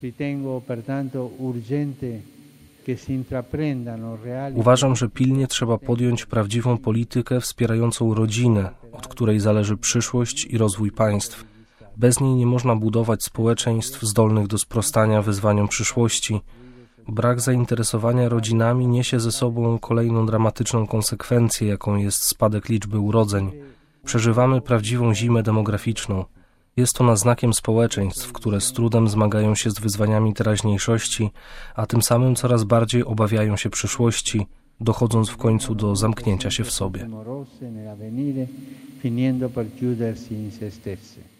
Uważam, że pilnie trzeba podjąć prawdziwą politykę wspierającą rodzinę, od której zależy przyszłość i rozwój państw. Bez niej nie można budować społeczeństw zdolnych do sprostania wyzwaniom przyszłości. Brak zainteresowania rodzinami niesie ze sobą kolejną dramatyczną konsekwencję, jaką jest spadek liczby urodzeń. Przeżywamy prawdziwą zimę demograficzną. Jest ona znakiem społeczeństw, które z trudem zmagają się z wyzwaniami teraźniejszości, a tym samym coraz bardziej obawiają się przyszłości, dochodząc w końcu do zamknięcia się w sobie.